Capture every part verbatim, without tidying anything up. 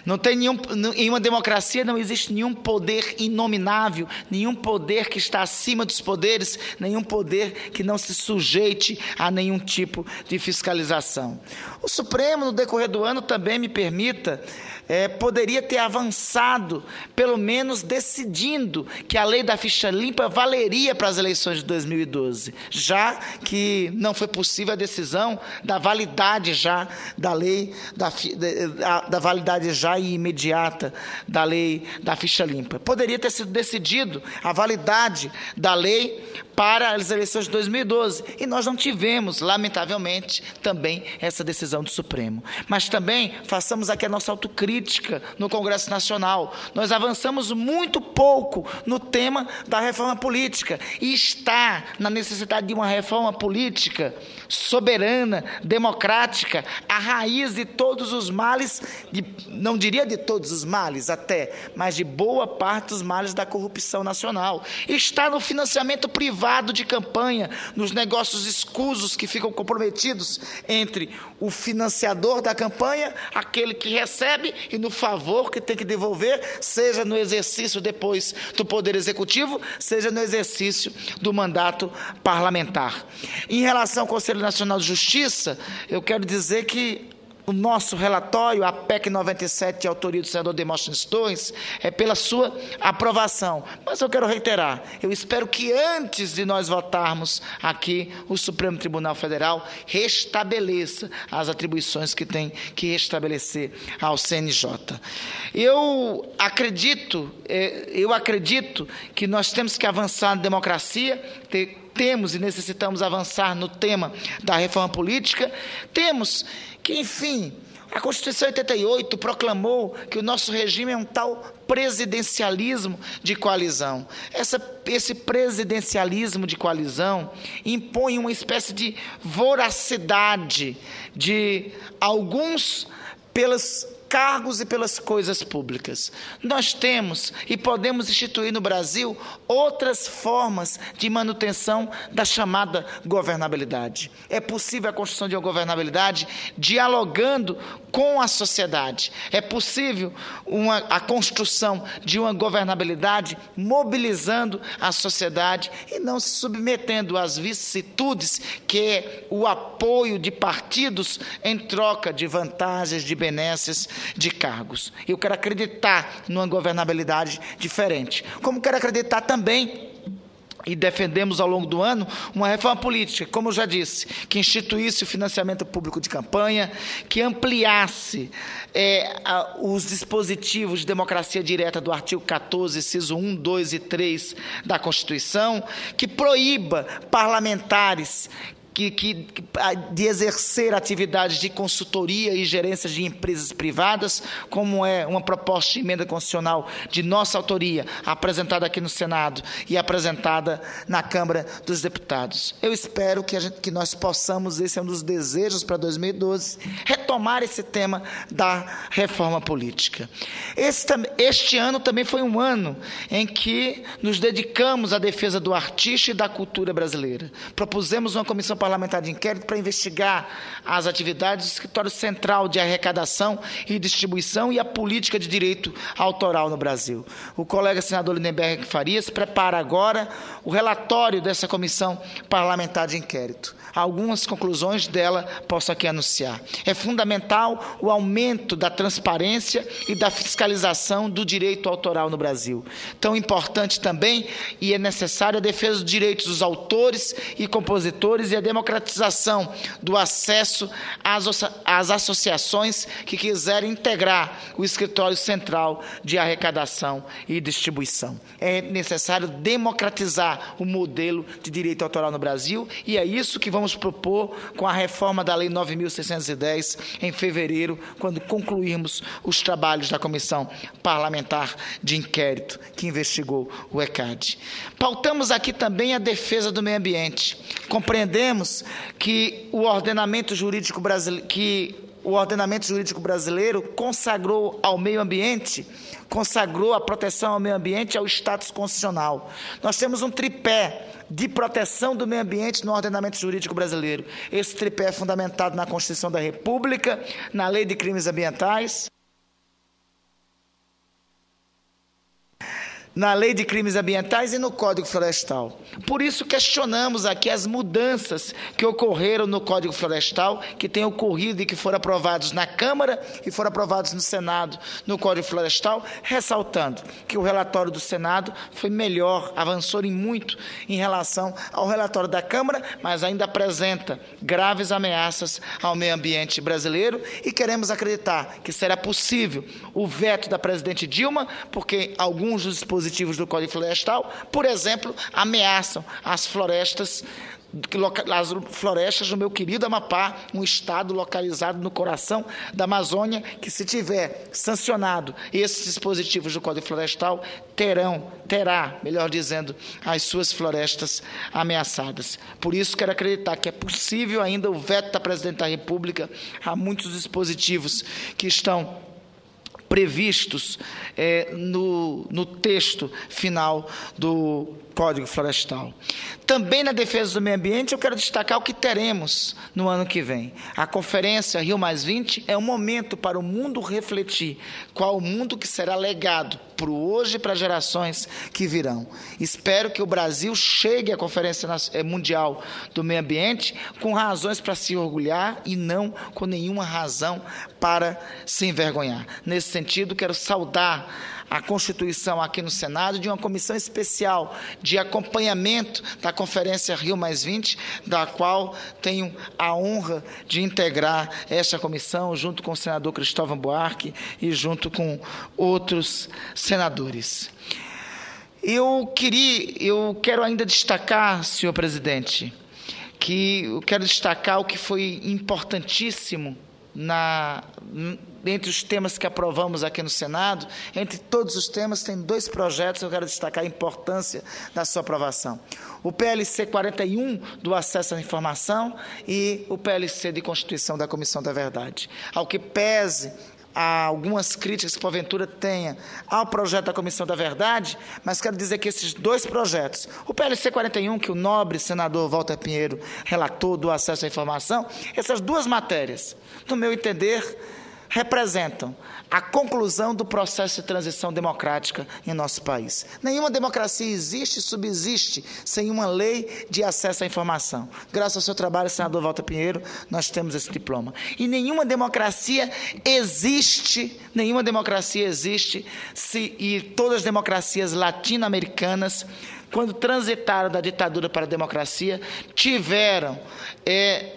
Não tem nenhum, em uma democracia não existe nenhum poder inominável, nenhum poder que está acima dos poderes, nenhum poder que não se sujeite a nenhum tipo de fiscalização. O Supremo, no decorrer do ano, também me permita, é, poderia ter avançado, pelo menos decidindo que a lei da ficha limpa valeria para as eleições de dois mil e doze, já que não foi possível a decisão da validade já da lei, da, da, da validade já e imediata da lei da ficha limpa. Poderia ter sido decidido a validade da lei para as eleições de dois mil e doze, e nós não tivemos, lamentavelmente, também essa decisão do Supremo. Mas também façamos aqui a nossa autocrítica no Congresso Nacional. Nós avançamos muito pouco no tema da reforma política, e está na necessidade de uma reforma política soberana, democrática, a raiz de todos os males, de, não diria de todos os males até, mas de boa parte dos males da corrupção nacional. Está no financiamento privado de campanha, nos negócios escusos que ficam comprometidos entre o financiador da campanha, aquele que recebe, e no favor que tem que devolver, seja no exercício depois do Poder Executivo, seja no exercício do mandato parlamentar. Em relação ao Conselho Nacional de Justiça, eu quero dizer que o nosso relatório, a P E C noventa e sete, de autoria do senador Demóstenes Torres, é pela sua aprovação. Mas eu quero reiterar, eu espero que antes de nós votarmos aqui, o Supremo Tribunal Federal restabeleça as atribuições que tem que restabelecer ao C N J. Eu acredito, eu acredito que nós temos que avançar na democracia, ter temos e necessitamos avançar no tema da reforma política. Temos que, enfim, a Constituição oitenta e oito proclamou que o nosso regime é um tal presidencialismo de coalizão. Essa, esse presidencialismo de coalizão impõe uma espécie de voracidade de alguns pelos cargos e pelas coisas públicas. Nós temos e podemos instituir no Brasil outras formas de manutenção da chamada governabilidade. É possível a construção de uma governabilidade dialogando com a sociedade. É possível uma, a construção de uma governabilidade mobilizando a sociedade e não se submetendo às vicissitudes que é o apoio de partidos em troca de vantagens, de benesses, de cargos. Eu quero acreditar numa governabilidade diferente. Como quero acreditar também, e defendemos ao longo do ano, uma reforma política, como eu já disse, que instituísse o financiamento público de campanha, que ampliasse é, a, os dispositivos de democracia direta do artigo quatorze, inciso um, dois e três da Constituição, que proíba parlamentares Que, que, de exercer atividades de consultoria e gerência de empresas privadas, como é uma proposta de emenda constitucional de nossa autoria, apresentada aqui no Senado e apresentada na Câmara dos Deputados. Eu espero que, a gente, que nós possamos, esse é um dos desejos para dois mil e doze, retomar esse tema da reforma política. Esse, este ano também foi um ano em que nos dedicamos à defesa do artista e da cultura brasileira. Propusemos uma comissão parlamentar de inquérito para investigar as atividades do Escritório Central de Arrecadação e Distribuição e a política de direito autoral no Brasil. O colega senador Lindenberg Farias prepara agora o relatório dessa comissão parlamentar de inquérito. Algumas conclusões dela posso aqui anunciar. É fundamental o aumento da transparência e da fiscalização do direito autoral no Brasil. Tão importante também e é necessária a defesa dos direitos dos autores e compositores e a democratização do acesso às, às associações que quiserem integrar o Escritório Central de Arrecadação e Distribuição. É necessário democratizar o modelo de direito autoral no Brasil e é isso que vamos propor com a reforma da Lei nove mil seiscentos e dez em fevereiro, quando concluirmos os trabalhos da Comissão Parlamentar de Inquérito que investigou o ECAD. Pautamos aqui também a defesa do meio ambiente. Compreendemos que o ordenamento jurídico brasileiro, que o ordenamento jurídico brasileiro consagrou ao meio ambiente, consagrou a proteção ao meio ambiente ao status constitucional. Nós temos um tripé de proteção do meio ambiente no ordenamento jurídico brasileiro. Esse tripé é fundamentado na Constituição da República, na Lei de Crimes Ambientais, na Lei de Crimes Ambientais e no Código Florestal. Por isso questionamos aqui as mudanças que ocorreram no Código Florestal, que têm ocorrido e que foram aprovados na Câmara e foram aprovados no Senado no Código Florestal, ressaltando que o relatório do Senado foi melhor, avançou em muito em relação ao relatório da Câmara, mas ainda apresenta graves ameaças ao meio ambiente brasileiro e queremos acreditar que será possível o veto da presidente Dilma, porque alguns dos dispositivos do Código Florestal, por exemplo, ameaçam as florestas, as florestas do meu querido Amapá, um estado localizado no coração da Amazônia, que se tiver sancionado esses dispositivos do Código Florestal, terão, terá, melhor dizendo, as suas florestas ameaçadas. Por isso quero acreditar que é possível ainda o veto da Presidente da República a muitos dispositivos que estão previstos é, no, no texto final do Código Florestal. Também na defesa do meio ambiente, eu quero destacar o que teremos no ano que vem. A Conferência Rio mais vinte é um momento para o mundo refletir qual o mundo que será legado para o hoje e para gerações que virão. Espero que o Brasil chegue à Conferência Mundial do Meio Ambiente com razões para se orgulhar e não com nenhuma razão para se envergonhar. Nesse sentido, quero saudar a constituição aqui no Senado de uma comissão especial de acompanhamento da Conferência Rio mais vinte, da qual tenho a honra de integrar esta comissão, junto com o senador Cristóvão Buarque e junto com outros senadores. Eu queria, eu quero ainda destacar, senhor presidente, que eu quero destacar o que foi importantíssimo Na, entre os temas que aprovamos aqui no Senado. Entre todos os temas, tem dois projetos que eu quero destacar a importância da sua aprovação. O P L C quarenta e um, do acesso à informação, e o P L C de constituição da Comissão da Verdade. Ao que pese há algumas críticas que porventura tenha ao projeto da Comissão da Verdade, mas quero dizer que esses dois projetos, o P L C quarenta e um, que o nobre senador Walter Pinheiro relatou, do acesso à informação, essas duas matérias, no meu entender, representam a conclusão do processo de transição democrática em nosso país. Nenhuma democracia existe e subsiste sem uma lei de acesso à informação. Graças ao seu trabalho, senador Walter Pinheiro, nós temos esse diploma. E nenhuma democracia existe, nenhuma democracia existe, se, e todas as democracias latino-americanas, quando transitaram da ditadura para a democracia, tiveram é,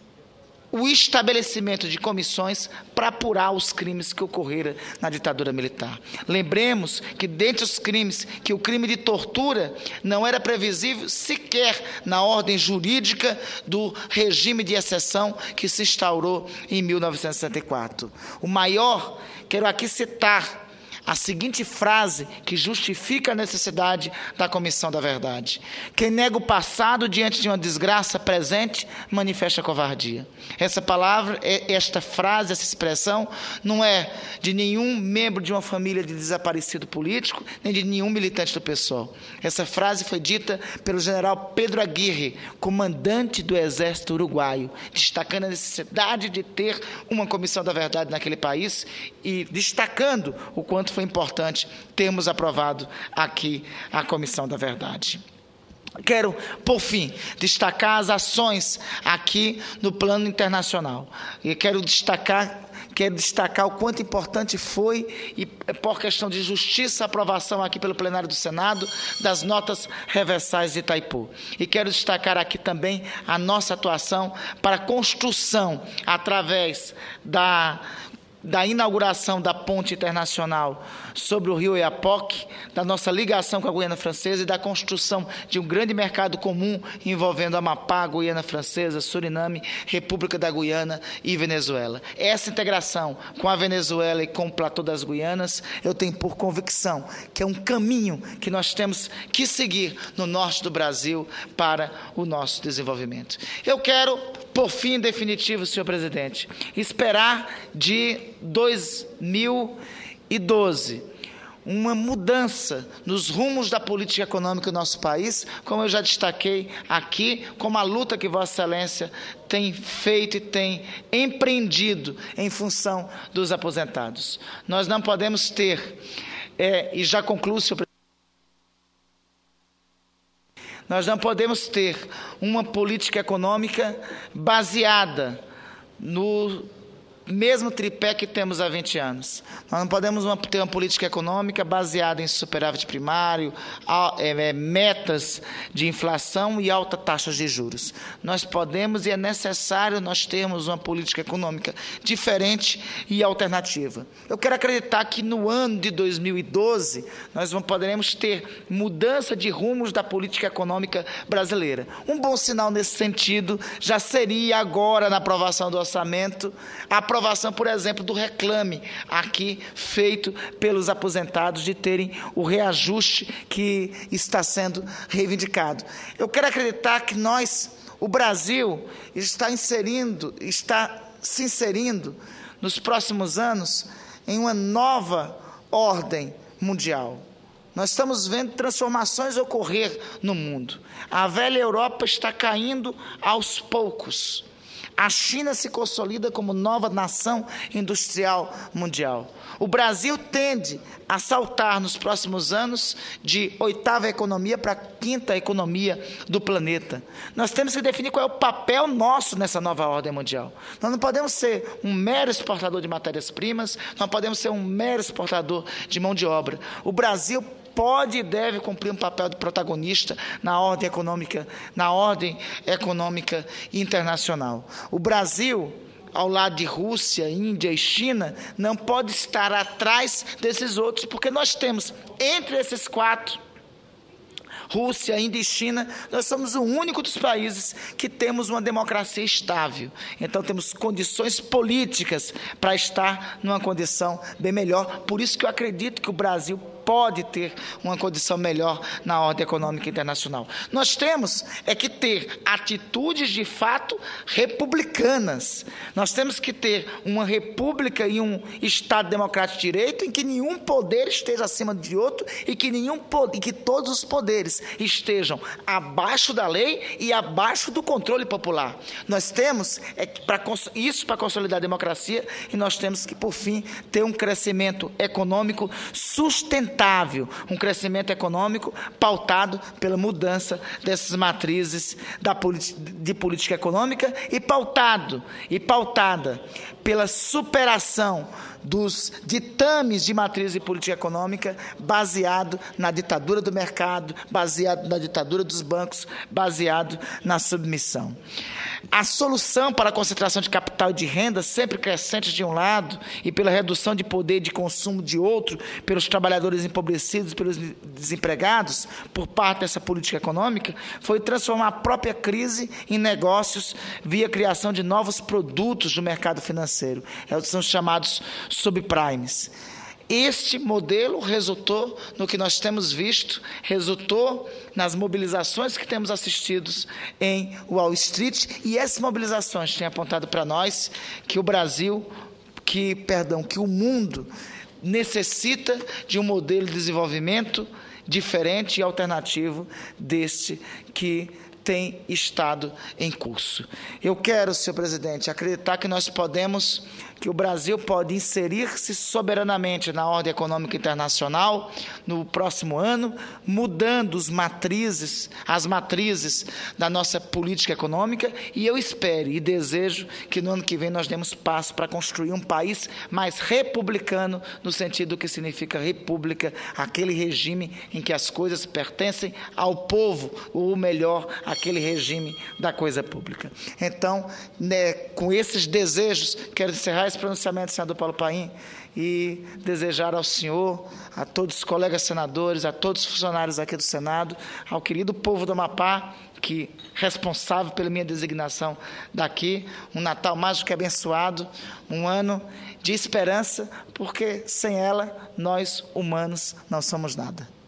o estabelecimento de comissões para apurar os crimes que ocorreram na ditadura militar. Lembremos que, dentre os crimes, que o crime de tortura não era previsível sequer na ordem jurídica do regime de exceção que se instaurou em mil novecentos e sessenta e quatro. O maior, quero aqui citar a seguinte frase que justifica a necessidade da Comissão da Verdade: quem nega o passado diante de uma desgraça presente, manifesta covardia. Essa palavra, esta frase, essa expressão, não é de nenhum membro de uma família de desaparecido político, nem de nenhum militante do P SOL. Essa frase foi dita pelo general Pedro Aguirre, comandante do Exército Uruguaio, destacando a necessidade de ter uma Comissão da Verdade naquele país e destacando o quanto foi importante termos aprovado aqui a Comissão da Verdade. Quero, por fim, destacar as ações aqui no plano internacional. E quero destacar, quero destacar o quanto importante foi, e por questão de justiça, a aprovação aqui pelo plenário do Senado das notas reversais de Itaipu. E quero destacar aqui também a nossa atuação para a construção, através da da inauguração da ponte internacional sobre o rio Oiapoque, da nossa ligação com a Guiana Francesa e da construção de um grande mercado comum envolvendo Amapá, Guiana Francesa, Suriname, República da Guiana e Venezuela. Essa integração com a Venezuela e com o platô das Guianas, eu tenho por convicção que é um caminho que nós temos que seguir no norte do Brasil para o nosso desenvolvimento. Eu quero, por fim, em definitivo, senhor presidente, esperar de dois mil e doze uma mudança nos rumos da política econômica do nosso país, como eu já destaquei aqui, como a luta que Vossa Excelência tem feito e tem empreendido em função dos aposentados. Nós não podemos ter, é, e já concluo, senhor presidente, Nós não podemos ter uma política econômica baseada no mesmo tripé que temos há vinte anos. Nós não podemos uma, ter uma política econômica baseada em superávit primário, a, é, metas de inflação e alta taxas de juros. Nós podemos e é necessário nós termos uma política econômica diferente e alternativa. Eu quero acreditar que no ano de dois mil e doze nós vamos, poderemos ter mudança de rumos da política econômica brasileira. Um bom sinal nesse sentido já seria agora, na aprovação do orçamento, a aprovação, por exemplo, do reclame aqui feito pelos aposentados de terem o reajuste que está sendo reivindicado. Eu quero acreditar que nós, o Brasil, está inserindo, está se inserindo nos próximos anos em uma nova ordem mundial. Nós estamos vendo transformações ocorrer no mundo. A velha Europa está caindo aos poucos. A China se consolida como nova nação industrial mundial. O Brasil tende a saltar nos próximos anos de oitava economia para a quinta economia do planeta. Nós temos que definir qual é o papel nosso nessa nova ordem mundial. Nós não podemos ser um mero exportador de matérias-primas, não podemos ser um mero exportador de mão de obra. O Brasil pode e deve cumprir um papel de protagonista na ordem econômica, na ordem econômica internacional. O Brasil, ao lado de Rússia, Índia e China, não pode estar atrás desses outros, porque nós temos, entre esses quatro, Rússia, Índia e China, nós somos o único dos países que temos uma democracia estável. Então, temos condições políticas para estar numa condição bem melhor. Por isso que eu acredito que o Brasil pode ter uma condição melhor na ordem econômica internacional. Nós temos é que ter atitudes de fato republicanas. Nós temos que ter uma república e um Estado democrático de direito em que nenhum poder esteja acima de outro e que, nenhum, e que todos os poderes estejam abaixo da lei e abaixo do controle popular. Nós temos é, pra, isso para consolidar a democracia e nós temos que, por fim, ter um crescimento econômico sustentável, um crescimento econômico pautado pela mudança dessas matrizes da de política econômica e pautado e pautada pela superação dos ditames de matriz de política econômica baseado na ditadura do mercado, baseado na ditadura dos bancos, baseado na submissão. A solução para a concentração de capital e de renda sempre crescente de um lado e pela redução de poder de consumo de outro, pelos trabalhadores empobrecidos, pelos desempregados, por parte dessa política econômica, foi transformar a própria crise em negócios via criação de novos produtos do mercado financeiro. São chamados subprimes. Este modelo resultou no que nós temos visto, resultou nas mobilizações que temos assistido em Wall Street, e essas mobilizações têm apontado para nós que o Brasil, que, perdão, que o mundo necessita de um modelo de desenvolvimento diferente e alternativo deste que tem estado em curso. Eu quero, senhor presidente, acreditar que nós podemos, que o Brasil pode inserir-se soberanamente na ordem econômica internacional no próximo ano, mudando os matrizes, as matrizes da nossa política econômica, e eu espero e desejo que no ano que vem nós demos passo para construir um país mais republicano, no sentido que significa república, aquele regime em que as coisas pertencem ao povo, ou melhor, aquele regime da coisa pública. Então, né, com esses desejos, quero encerrar esse pronunciamento, senador Paulo Paim, e desejar ao senhor, a todos os colegas senadores, a todos os funcionários aqui do Senado, ao querido povo do Amapá, que responsável pela minha designação daqui, um Natal mais do que abençoado, um ano de esperança, porque sem ela, nós, humanos, não somos nada.